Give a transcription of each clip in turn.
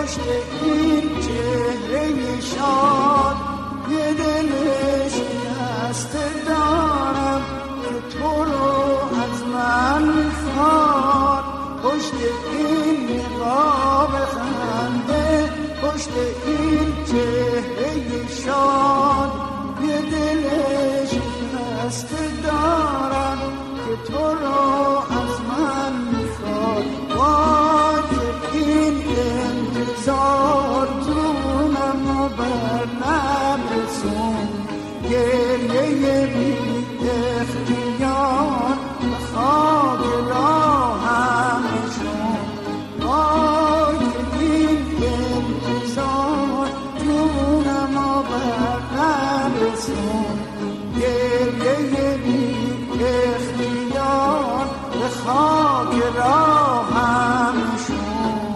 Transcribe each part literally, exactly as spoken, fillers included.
پشت این چهره شاد یه دل شکسته دارم که تو رو از من میخواد. پشت این نقاب خنده، پشت این چهره شاد یه دل شکسته دارم که تو رو از من میخواد. وای که این انتظار جونم رو بر نرسون، گریه بی اختیار به خاک راهم نشون. وای که این انتظار جونم رو بر نرسون، گریه بی اختیار به خاک راهم نشون.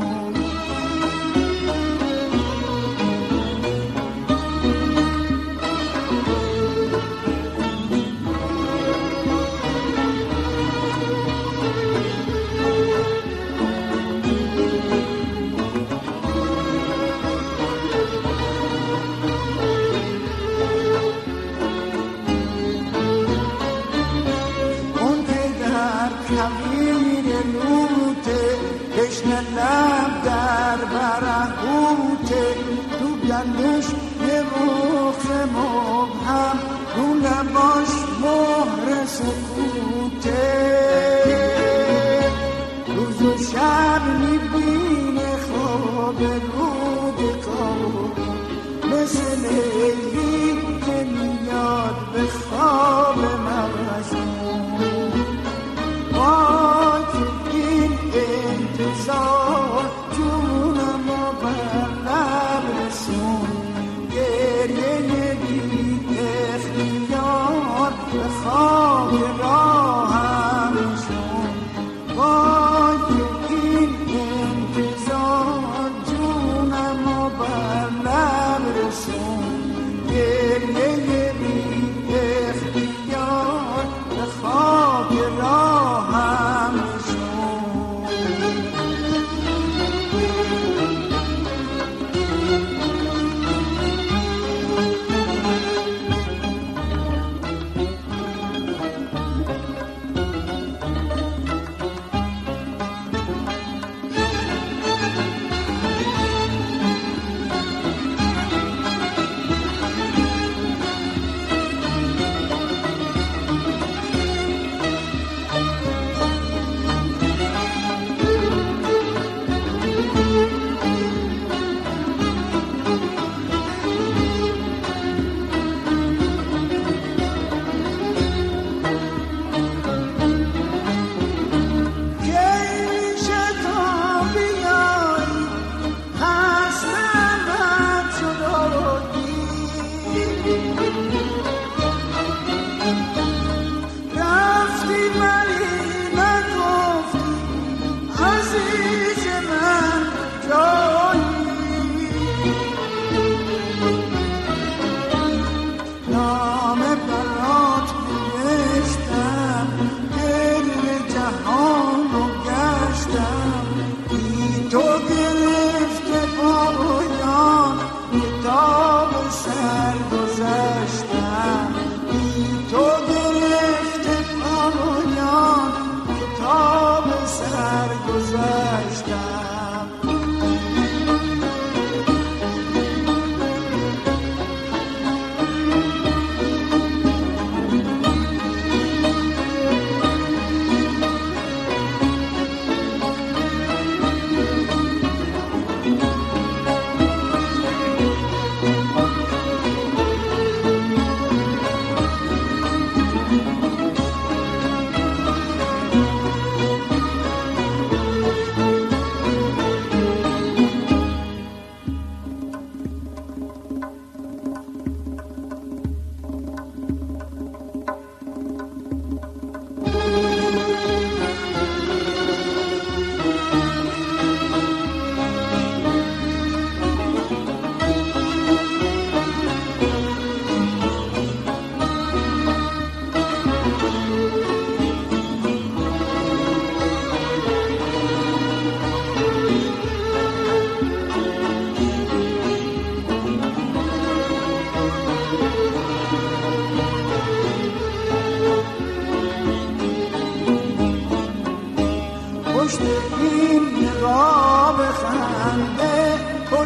کویر لوته تشنه لب در برهوته، تو گلوش یه بغض مبهم، رو لباش مهر سکوته. روز و شب میبینه خواب رود کابل، مثل لیلی که میاد به خواب مغزون. وای که این انتظار جونم رو بر نرسون، گریه بی اختیار به خاک راهم نشون. وای که این انتظار جونم رو بر نرسون،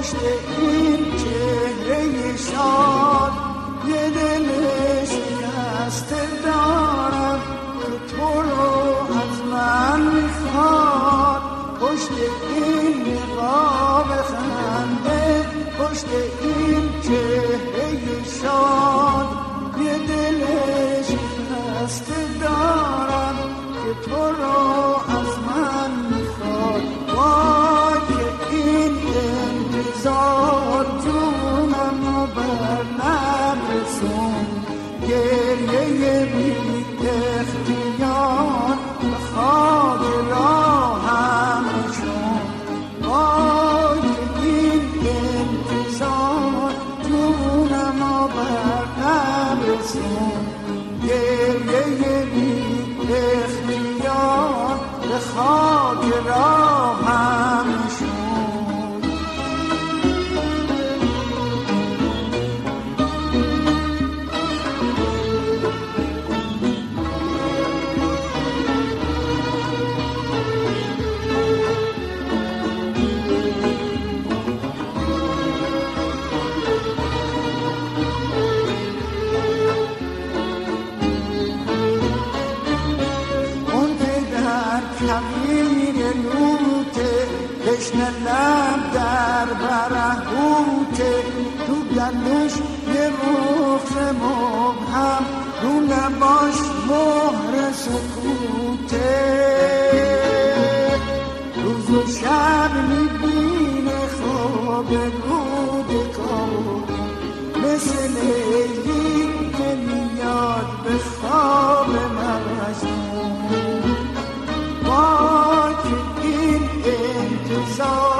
پشت این چهره شاد یه دل شکسته دارم که تو رو از من میخواد. پشت این نقاب خنده، پشت این چهره شاد یه دل شکسته دارم که تو رو از من میخواد. وای که این انتظار جونم رو بر نرسون، گریه بی اختیار به خاک راهم شد. وای که این انتظار جونم رو بر نرسون، گریه بی اختیار به خاک راهم شد. کویر لوته تشنه لب در برهوته، تو گلوش یه رخ مبهم، رو لباش مهر سکوته. روز و شب میبینه خواب رود کار، مثل لیلی که میاد به خواب مجنون. وای که این انتظار